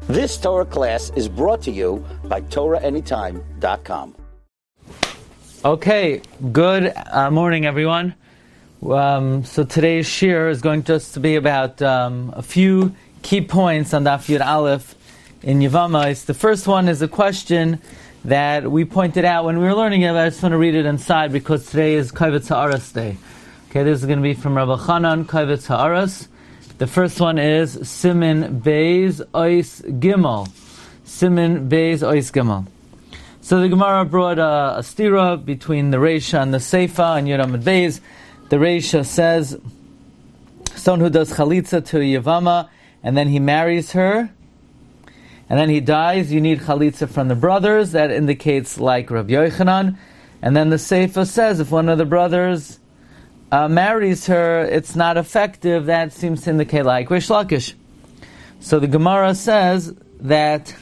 This Torah class is brought to you by TorahAnytime.com. Okay, good morning, everyone. So today's shir is going just to be about a few key points on Daf Yud Aleph in Yevamos. The first one is a question that we pointed out when we were learning it. I just want to read it inside because today is Kovetz Ha'aras Day. Okay, this is going to be from Rabbi Chanan, Kovetz Ha'aras. The first one is Simin Beis Ois Gimel. Simin Beis Ois Gimel. So the Gemara brought a stira between the Reisha and the Seifa and Yud Amud Beis. The Reisha says, someone who does chalitza to Yevama, and then he marries her, and then he dies, you need chalitza from the brothers. That indicates like Rabbi Yochanan. And then the Seifa says, if one of the brothers marries her, it's not effective. That seems to indicate like Rish Lakish. So the Gemara says that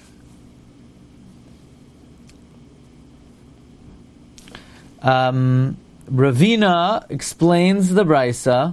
Ravina explains the Brisa.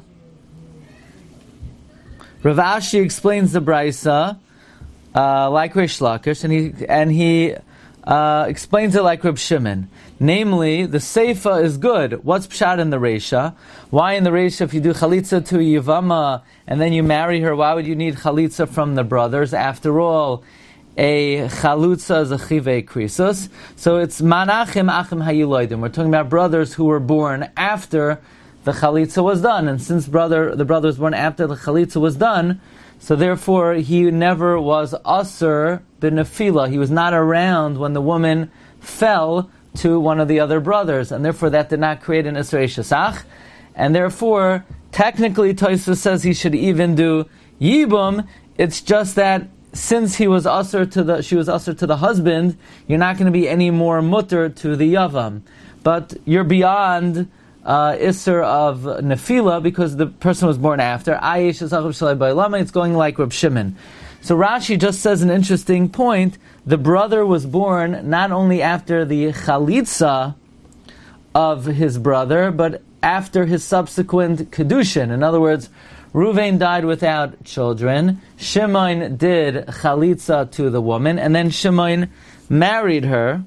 Rav Ashi explains the Brisa like Rish Lakish, and he explains it like Reb Shimon. Namely, the Seifa is good. What's pshat in the Reisha? Why in the Reisha, if you do chalitza to Yevama and then you marry her, why would you need chalitza from the brothers? After all, a chalutza is a chivei krisos. So it's manachim achim hayiloidim. We're talking about brothers who were born after the chalitza was done. And since the brother was born after the chalitza was done, so therefore he never was aser b'nefila. He was not around when the woman fell to one of the other brothers, and therefore that did not create an Isrei Shesach. And therefore, technically, Tosfos says he should even do Yibum. It's just that since she was aser to the husband, you're not going to be any more mutter to the Yavam. But you're beyond Isser of Nefila because the person was born after. It's going like Reb Shimon. So Rashi just says an interesting point. The brother was born not only after the chalitza of his brother, but after his subsequent kedushin. In other words, Ruvain died without children. Shimon did chalitza to the woman, and then Shimon married her.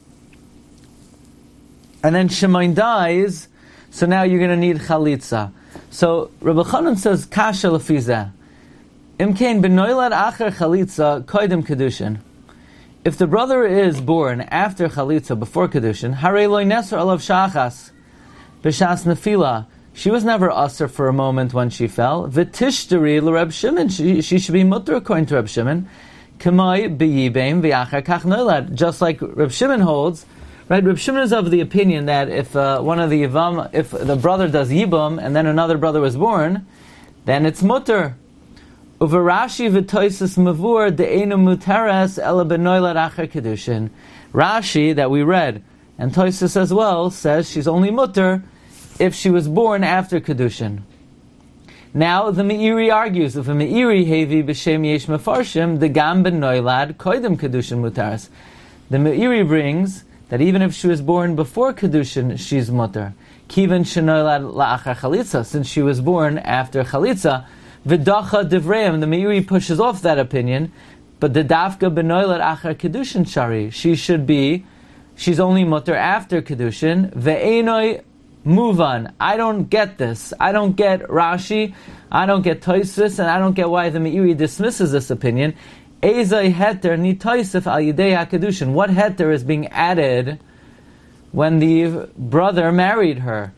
And then Shimon dies, so now you're going to need chalitza. So Rabbi Chanan says, kasha lefizeh. Imkein benoilad acher chalitza koidim kedushin. If the brother is born after chalitza, before kedushin, harei lo neser alav shachas b'shas nefila. She was never aser for a moment when she fell. V'tishteri l'Reb Shimon. She should be mutter according to Reb Shimon. K'may b'yibeim v'acher kach noilad. Just like Reb Shimon holds, right? Reb Shimon is of the opinion that if one of the yivam, if the brother does yibum and then another brother was born, then it's mutter. Uvarashi v'toisus mavur de'enu mutaras ela benoilad acher kedushin. Rashi that we read and Toisus as well says she's only mutter if she was born after kedushin. Now the Meiri argues if a Meiri hevi b'shem yesh mefarshim the gam benoilad koidim kedushin mutaras. The Meiri brings that even if she was born before kedushin she's mutter. Kivan shenoilad la'achar chalitza, since she was born after chalitza. V'dacha divreim, the Meiri pushes off that opinion, but the dafka benoilad achar kedushin shari, she's only mutter after kedushin. Ve'enoi muvan. I don't get this. I don't get Rashi, I don't get Tosfos, and I don't get why the Meiri dismisses this opinion. Ezai heter ni toisef al yidei hakedushin. What heter is being added when the brother married her?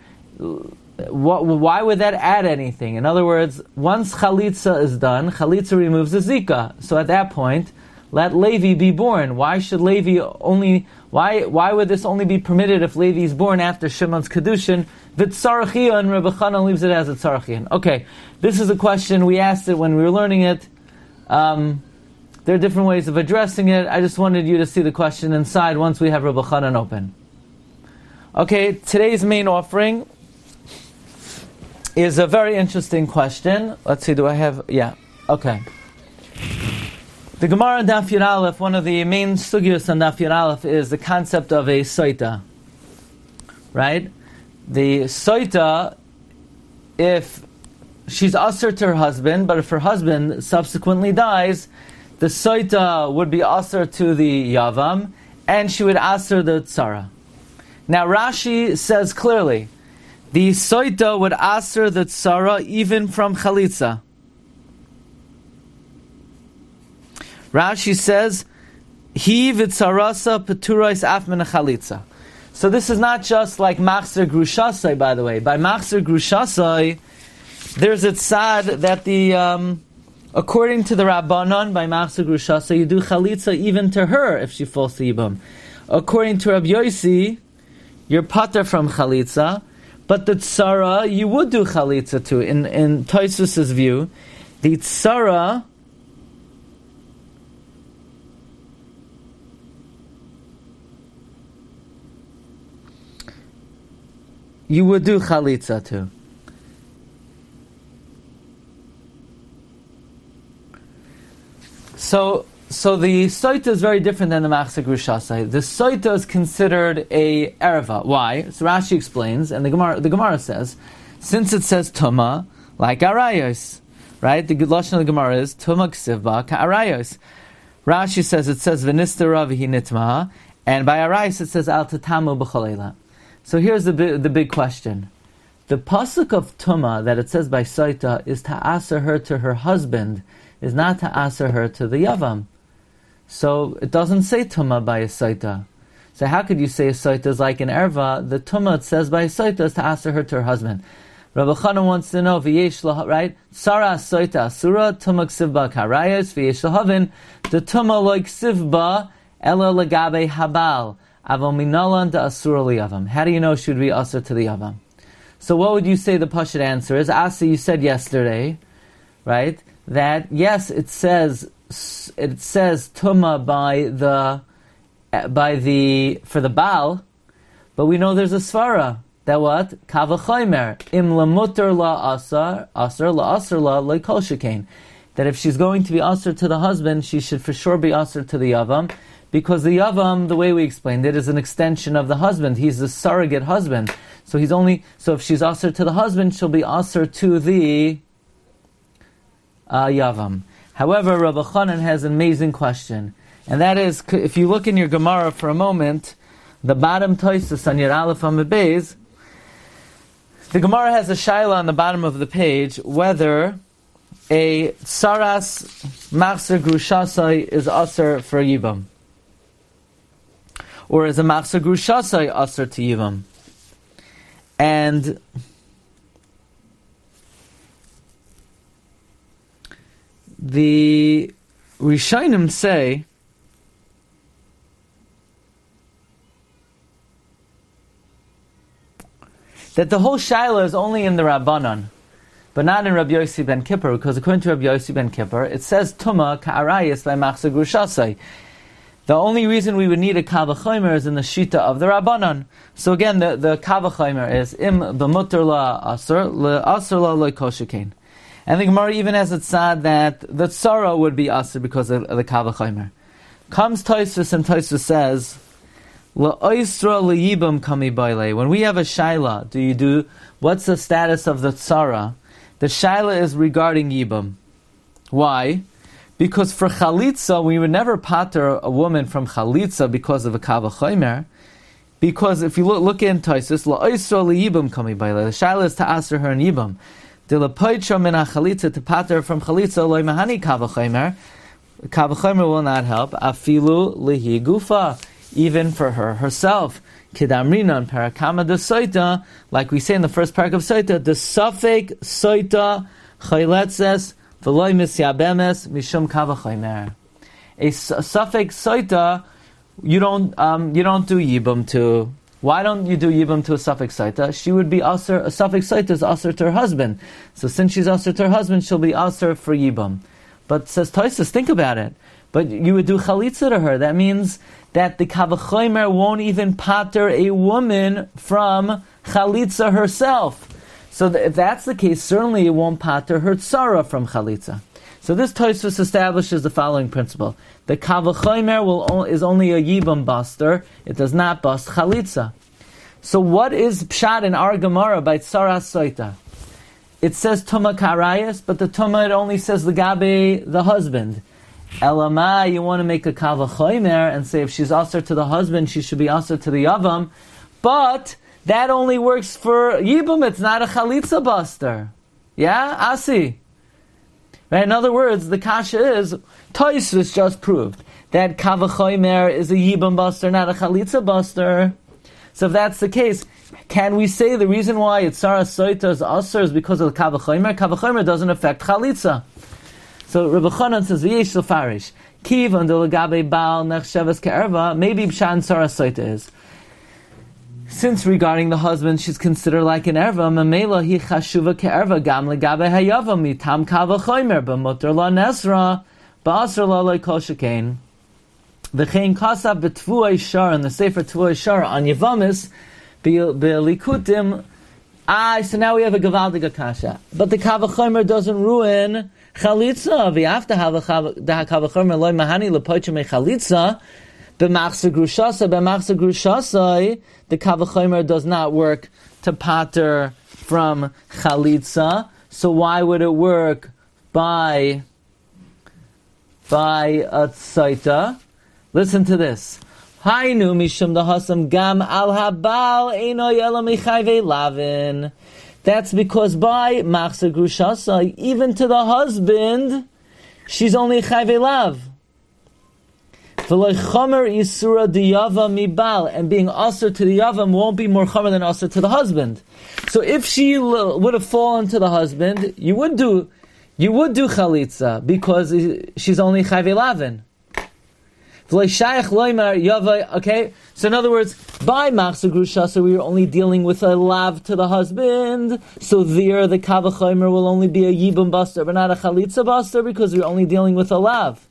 Why would that add anything? In other words, once chalitza is done, chalitza removes the zika. So at that point, let Levi be born. Why should Levi only? Why would this only be permitted if Levi is born after Shimon's kedushin? V'tzarachian, and Rebbe Chanan leaves it as a tzarachian. Okay, this is a question we asked it when we were learning it. There are different ways of addressing it. I just wanted you to see the question inside once we have Rebbe Chanan open. Okay, today's main offering is a very interesting question. Let's see, do I have... Yeah, okay. The Gemara on Daf Yud Aleph, one of the main sugyos on Daf Yud Aleph is the concept of a soita. Right? The soita, if she's usher to her husband, but if her husband subsequently dies, the the soita would be aser to the yavam, and she would aser the tzara. Now Rashi says clearly, the soita would aser the tzara even from chalitza. Rashi says, Hi v'tzarasa peturais af min chalitza. So this is not just like machzer grushasai, by the way. By machzer grushasai, there's a tzad that the, according to the Rabbanon, by machzer grushasai, you do chalitza even to her if she falls to yibam. According to Rabbi Yossi, you're pater from chalitza, but the tzara, you would do chalitza to. In Tosfos' view, the tzara, you would do chalitza too. So the soita is very different than the machzer grushasai. The soita is considered a erva. Why? So Rashi explains, and the Gemara says, since it says tuma, like arayos, right? The good lashon of the Gemara is tuma ksivba ka arayos. Rashi says it says v'nistara v'hi nitma, and by arayos it says al tatamu b'cholela. So here's the big question. The pasuk of Tuma that it says by Soita is to aser her to her husband, is not to aser her to the Yavam. So it doesn't say Tuma by a Soita. So how could you say a Soita is like an Erva? The Tuma it says by Soita is to aser her to her husband. Rabbi Chana wants to know, right? Sara Soita Asura, Tuma Ksivba Karayos, V'yesh Lahavin, the Tuma like Ksivba, Ela Lagabe Habal. How do you know should be asr to the yavam? So what would you say the pashut answer is? Asa, you said yesterday, right, that yes, it says tuma for the Baal, but we know there's a svara that what kavachomer im lamuter la asar la asar la leikol shekain, that if she's going to be asr to the husband, she should for sure be asr to the yavam. Because the Yavam, the way we explained it, is an extension of the husband. He's the surrogate husband. So if she's aser to the husband, she'll be aser to the Yavam. However, Rabbi Chanan has an amazing question. And that is, if you look in your Gemara for a moment, the bottom Tosfos on your Aleph Amud Beis, the Gemara has a shaila on the bottom of the page, whether a tsaras machzer grushasai is aser for yibam, or is a machzer grushasai aser to yivam. And the Rishonim say that the whole shaila is only in the Rabbanon, but not in Rabbi Yossi ben Kippur, because according to Rabbi Yossi ben Kippur, it says Tuma ka'arayis by machzer grushasai. The only reason we would need a kavachomer is in the shita of the Rabbanon. So again, the kavachomer is im b'muter la asur la loikoshikein. And the Gemara even has it said that the tzara would be asur because of the kavachomer. Comes Tosfos and Tosfos says, la'oisra liyibam kami baile. When we have a shaila, what's the status of the tzara? The shaila is regarding yibam. Why? Because for chalitza, we would never pater a woman from chalitza because of a kavachomer. Because if you look in Tosfos, la'oisra liyibam kami baile. The shaila is to aser her in yibam. De lapoitra min chalitza, to pater from chalitza loy mahani kavachomer. Kavachomer will not help. Afilu lihi gufa, even for her herself. Kidamrina and parakama de soita, like we say in the first parak of soita, the safek soita chayletzes v'loy misyabemes mishum kavachomer. A safek soita, you don't do yibam to. Why don't you do yibam to a safek soita? She would be aser. A safek soita is aser to her husband. So since she's aser to her husband, she'll be aser for yibam. But says Tosfos, think about it. But you would do chalitza to her. That means that the kavachomer won't even pater a woman from chalitza herself. So if that's the case, certainly it won't pater her tzara from chalitza. So this Tosfos establishes the following principle: the kavachomer is only a yibam buster; it does not bust chalitza. So what is pshat in our Gemara by tzara soita? It says tuma karayas, but the tuma it only says the gabe the husband. Elamai, you want to make a kavachomer and say if she's aser to the husband, she should be aser to the yavam. But that only works for yibum. It's not a chalitza buster. Yeah, Asi. Right? In other words, the kasha is Tosfos just proved that kavachomer is a yibum buster, not a chalitza buster. So if that's the case, can we say the reason why it's Sarah Soita is aser is because of the kavachomer? Kavachomer doesn't affect chalitza. So Rabbi Chanan says, "V'yesh lefarish kiv and legabe baal nechshavas ke'erva." Maybe Pshan Sarah Soita is, since regarding the husband she's considered like an erva. Mamela hi chashuva ke'erva gam legabe hayava mitam kavachomer b'mutar la nesra ba'aser la lo'kol shekain. V'chein kasav b'tvuay shar in the Sefer Tvuay Shar on Yevamis be'likutim. So now we have a gavaldiga kasha, but the kavachomer doesn't ruin chalitza. V'after the kavachomer loy mahani lepoicha me chalitza b'machzer grushasa. The kavachomer does not work to pater from chalitza. So why would it work by a tzaita? Listen to this. Hainu mishum dahasam gam al habal eino yela michayve lavin. That's because by machzer grushasa, even to the husband, she's only chayve lav. V'loy chomer isura diyava mibal, and being aser to the yavam won't be more chomer than aser to the husband. So if she would have fallen to the husband, you would do chalitza because she's only chayve lavin. Okay, so in other words, by machzer grushasa we are only dealing with a lav to the husband, so there the kavachomer will only be a yibum buster, but not a chalitza buster, because we're only dealing with a lav.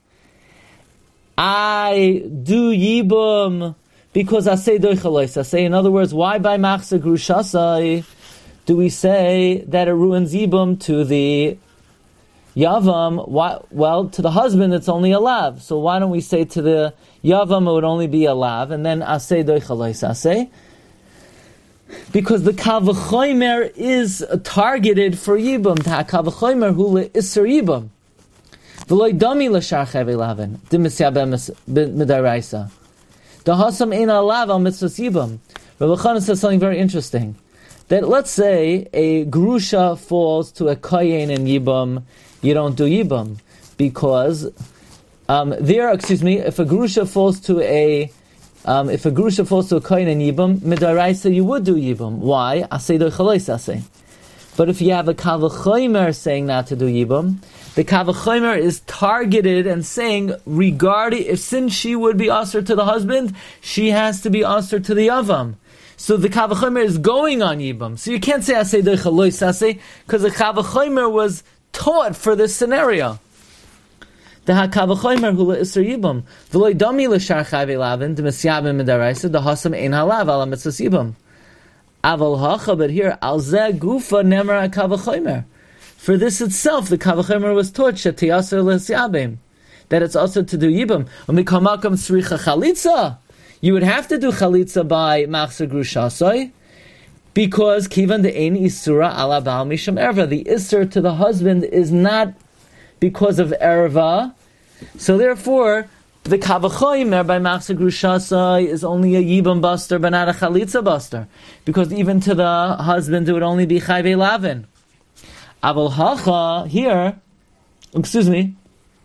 I do yibum because I say doichalois. I say, in other words, why by machzer grushasa do we say that it ruins yibum to the yavam? Well, to the husband it's only a lav. So why don't we say to the yavam it would only be a lav, and then asay doichalois asay? Because the kavachomer is targeted for yibum. Ta kavachomer hu le'isser yibum. V'loy dami l'shar chayve lavin d'misyabem midaraisa. The hasam ein a lav al mitzvos yibum. Rabbi Chanan says something very interesting. That let's say a grusha falls to a kohen in yibum, you don't do yibum because if a grusha falls to a kohen in yibum midaraisa, you would do yibum. Why? Asay doichalois asay. But if you have a kavachomer saying not to do yibum, the kavachomer is targeted and saying, since she would be aser to the husband, she has to be aser to the yavam. So the kavachomer is going on yibum. So you can't say asay doichalois asay because the kavachomer was taught for this scenario. The hakavachomer hula isser yibum v'loy dami l'shar chayve lavin d'misyabim midaraisa the hasam ein halav ala mitzvos yibum aval hacha. But here al zeh gufa nemar hakavachomer. For this itself, the kavachomer was taught shetiyaser l'syabim, that it's also to do yibum. Umikamakam sricha chalitza. You would have to do chalitza by machzer grushasoi, because kivan de ein isura ala baal misham erva. The isur to the husband is not because of erva. So therefore, the kavachomer by machzer grushasoi is only a yibum buster, but not a chalitza buster, because even to the husband it would only be chayve lavin. Aval hacha here, Aval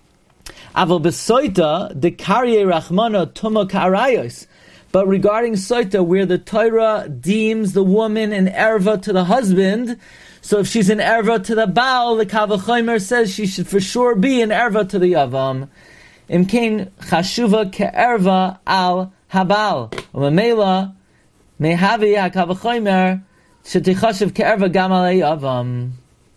besoita de karye rachmana tuma karayos. But regarding soita, where the Torah deems the woman an erva to the husband, so if she's an erva to the baal, the kavachomer says she should for sure be an erva to the yavam. Imkein chashuva ke'erva al habal. Umemela mehavi hakavachomer shetichashuv ke'erva gam al yavam.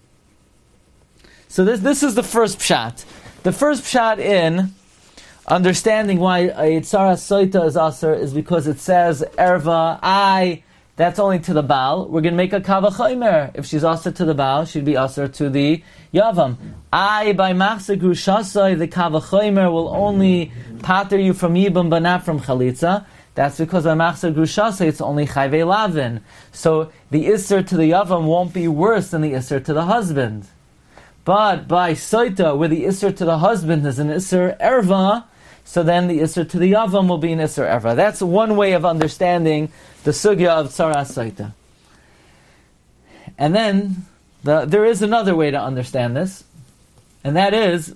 So this is the first pshat. The first pshat in understanding why a Yitzhara Soita is aser is because it says erva, that's only to the baal. We're going to make a kavachomer. If she's aser to the baal, she'd be aser to the yavam. By machzer grushasai, the kavachomer will only pater you from yibum, but not from chalitza. That's because by machzer grushasai, it's only chayve lavin. So the isser to the yavam won't be worse than the isser to the husband. But by Soita, where the Isser to the husband is an Isser Erva, so then the Isser to the Yavam will be an Isser Erva. That's one way of understanding the Sugya of Tzaras Soita. And then, there is another way to understand this, and that is,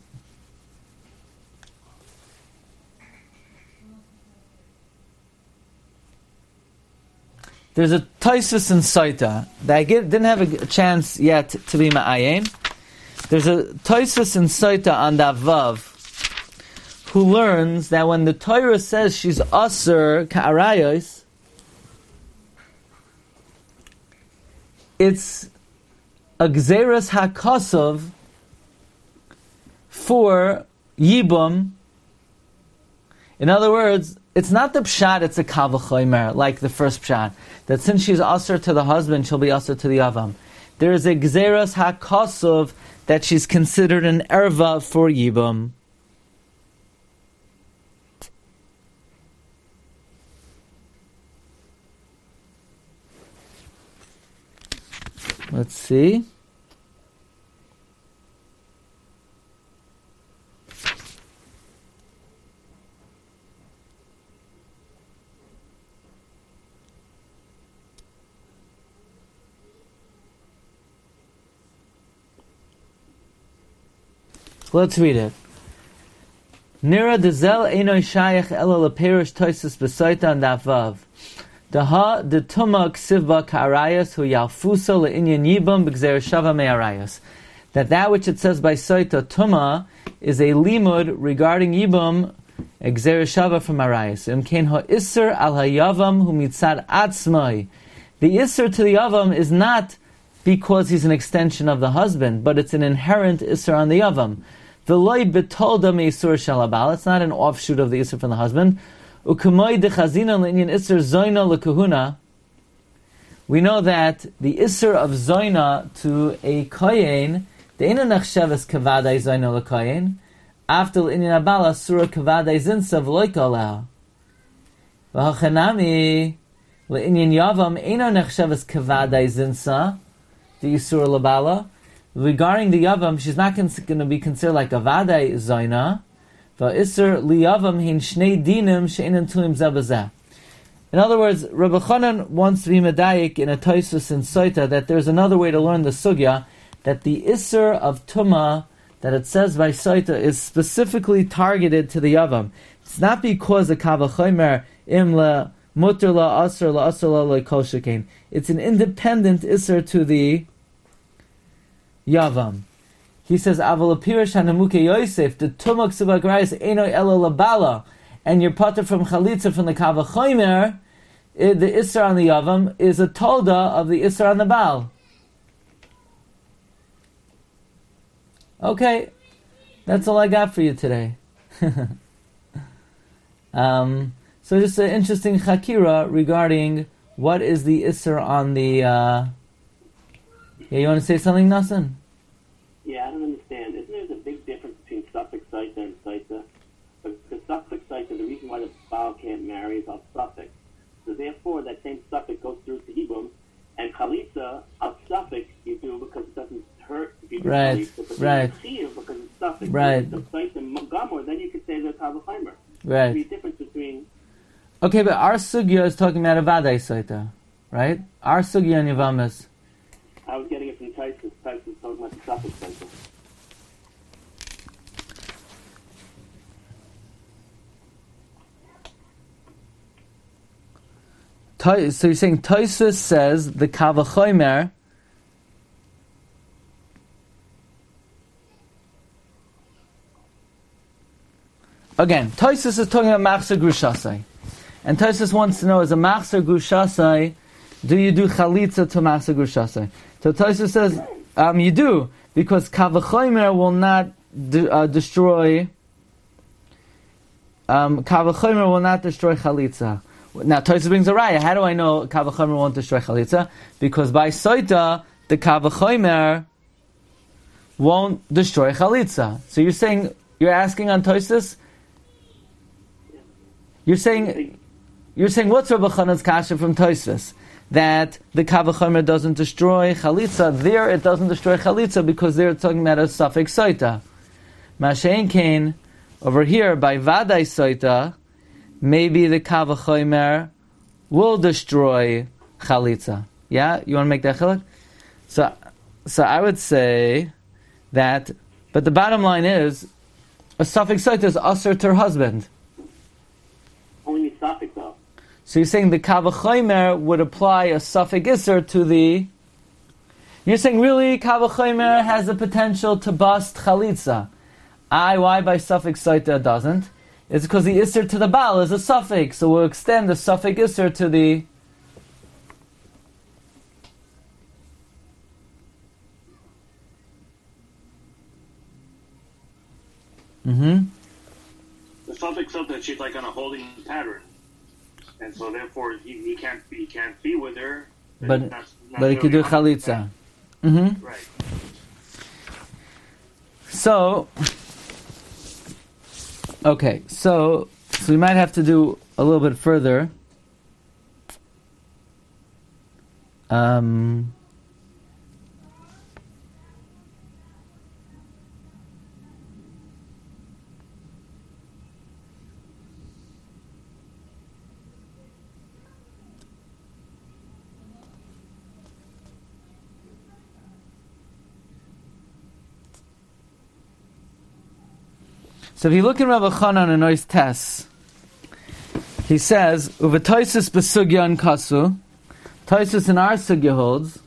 there's a Taisus in Soita that I didn't have a chance yet to be Ma'ayin. There's a Taisus in Soita on that Vav who learns that when the Torah says she's Asur Ka'arayos, it's a Gzeras HaKosov for Yibum. In other words, it's not the pshat, it's a kavachoymer, like the first pshat, that since she's asur to the husband, she'll be asur to the yavam. There is a gzeras hakosov that she's considered an erva for yibum. Let's see. Let's read it. Nira dezel eino shayach ela leperish toisus besoita and davav. Daha de tuma ksivba ka'arayas hu yalfusa le'inyan yibam b'gzer shava me'arayas. That which it says by soita tuma is a limud regarding yibam gzer shava from arayas. Imkein ha isser al hayavam hu mitzad atzmai. The isser to the yavam is not because he's an extension of the husband, but it's an inherent isser on the yavam. V'loi betolda me'isur shalabal. It's not an offshoot of the isur from the husband. U'kumoi dechazina l'inyan isur zoina l'kuhuna. We know that the isur of zoina to a kohen, the ina nechsheves kavadai zoina l'kohen, after l'inyan abala surah kavadai zinsa v'loi koleh. V'hachanami l'inyan yavam ina nechsheves kavadai zinsa, the isur l'bala. Regarding the Yavam, she's not going to be considered like a Vadai Zaina. Va'isr liyavam hin shnei dinim she'enan tuim zabazah. In other words, Rabbi Chanan wants to be medayik in a Taisus in Soita that there's another way to learn the Sugya, that the Isser of Tumah that it says by Soita is specifically targeted to the Yavam. It's not because the Kavachomer im la mutter la asr la kol shekain. It's an independent Isser to the Yavam. He says, Aval apirish hanamuke Yosef, the Tumah ksubah grayis eno elo labala, and your pater from Chalitza from the Kavachomer, the Isser on the Yavam is a tolda of the Isser on the Baal. Okay, that's all I got for you today. So just an interesting chakira regarding what is the Isser on the... Yeah, you want to say something, Nassan? Yeah, I don't understand. Isn't there a big difference between suffix Saita and Saita? The suffix Saita, the reason why the Baal can't marry is al suffix. So therefore, that same suffix goes through to Yibum, and Chalitza, al suffix, you do because it doesn't hurt if you do Chalitza, but right. you do because it's suffix. Right. So Saita and Gamor, then you could say they're Kavachimer. Right. There's a difference between... Okay, but our Sugya is talking about a Vadai Saita, right? Our Sugya in Yavam is... I was getting it from Tyson. Tyson's talking about the suffix Saita. So you're saying Tosfos says the Kavachomer again, Tosfos is talking about Machzer Grushasai. And Tosfos wants to know, as a Machzer Grushasai, do you do Chalitza to Machzer Grushasai? So Tosfos says, you do, because Kavachomer will not destroy Kavachomer will not destroy Chalitza. Now, Tosfos brings a raya. How do I know Kavachomer won't destroy Chalitza? Because by Soita, the Kavachomer won't destroy Chalitza. So you're asking on Tosfos? You're saying, you're saying, what's Rabbi Chanan's kasha from Tosfos? That the Kal V'chomer doesn't destroy chalitza. There it doesn't destroy chalitza because they're talking about a suffix soita. Mashein Kain, over here by Vadai soita, maybe the Kal V'chomer will destroy chalitza. Yeah? You want to make that chiluk? So I would say that, but the bottom line is, a suffix soita is usher to her husband. Only suffix though. So you're saying the Kal V'chomer would apply a suffix isser to the... You're saying really Kal V'chomer has the potential to bust chalitza. Why by suffix soita it doesn't? It's because the isser to the Baal is a suffix, so we'll extend the suffix isser to the... The suffix of that she's like on a holding pattern, and so therefore he can't be with her. But he could do chalitza. Right. So, okay, so we might have to do a little bit further. So if you look in Rabbi Chanan and Ois Tes, he says, "Uvetoisus besugya and kasu." Toisus in our sugya holds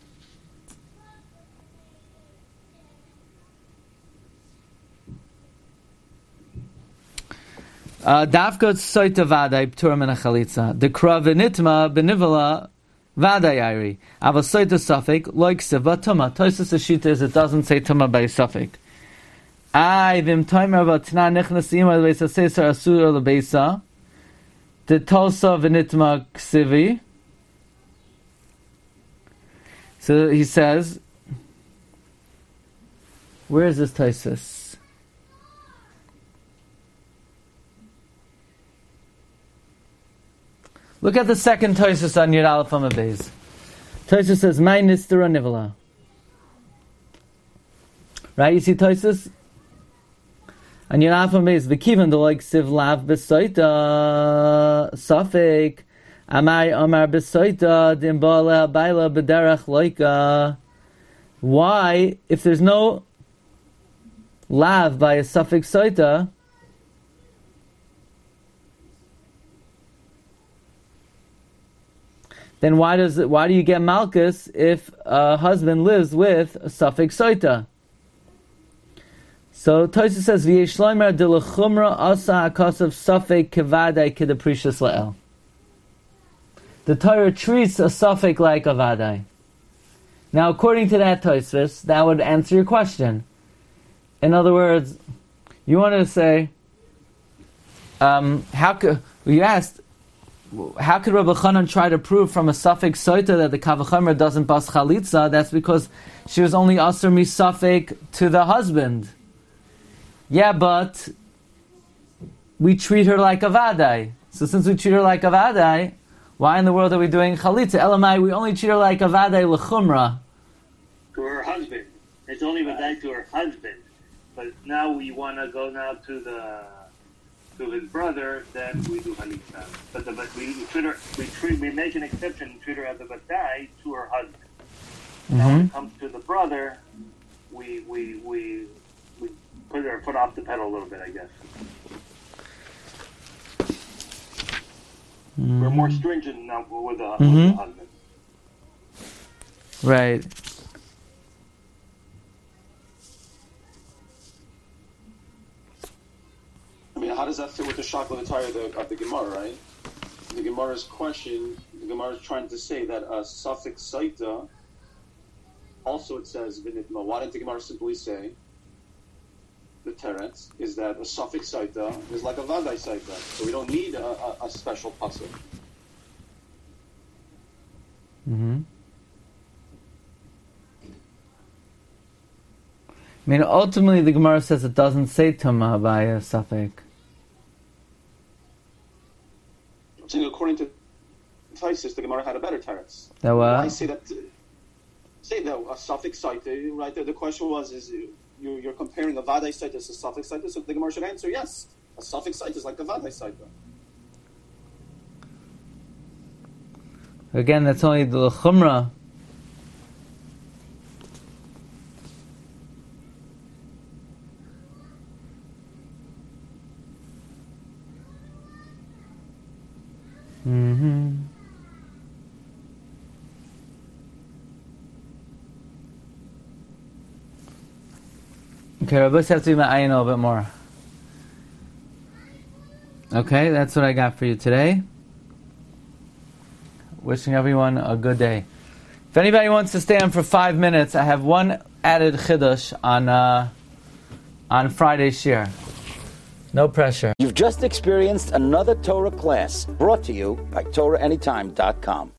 Dafka soita vadai p'tura min hachalitza. Dekra v'nitma b'nivala vadai ayri. Ava soita suffix like siva tuma. Toisus ashita is it doesn't say tuma by suffix. Vim timer vatna nechnasim al beisa seser asur al beisa. The tolsa v'nitma ksivi. So he says, where is this Toisus? Look at the second Toisus on Yud Aleph Amud Beis. Toisus says, "My nistera nivala." Right? You see Toisus? On Yud Aleph Amud Beis, v'kivan the like siv lav b'soita safek amai amar b'soita dimbala baila b'derach loika. Why, if there's no lav by a suffix soita, then why do you get malchus if a husband lives with a suffix soita? So Tosfos says, "V'yesh shloimer de lechumra asa akasav suffix kevadai kedeprishas la'el." The Torah treats a suffix like a vadai. Now, according to that Tosfos, that would answer your question. In other words, you wanted to say, you asked, how could Rabbi Chanan try to prove from a suffix soita that the Kal V'chomer doesn't bas chalitza? That's because she was only asur mi suffix to the husband. Yeah, but we treat her like a vadai. So since we treat her like a vadai, why in the world are we doing chalitza? Elamai, we only treat her like a vadai l'chumra. To her husband. It's only vadai to her husband. But now we want to go now to his brother, then we do chalitza. But we make an exception and treat her as a vadai to her husband. Now when it comes to the brother, we put her foot off the pedal a little bit, I guess. We're more stringent now with the husband. Right. I mean, how does that fit with the shakla v'tayr of the Gemara, right? The Gemara's question, the Gemara is trying to say that a suffix saita, also it says v'nitma. Why didn't the Gemara simply say the teretz is that a suffix saita is like a vadai saita, so we don't need a special pasuk. I mean, ultimately the Gemara says it doesn't say tuma by a suffix. saying according to Taisus, the Gemara had a better teretz. I say that a suffix site, right there. The question was, is you're comparing a vadai site to a suffix site? So the Gemara should answer yes. A suffix site is like a vadai site. Again, that's only the chumrah. Okay, Rabbi have to be ma'ayin a little bit more. Okay, that's what I got for you today. Wishing everyone a good day. If anybody wants to stay on for 5 minutes, I have one added chiddush on Friday's shir. No pressure. You've just experienced another Torah class brought to you by TorahAnytime.com.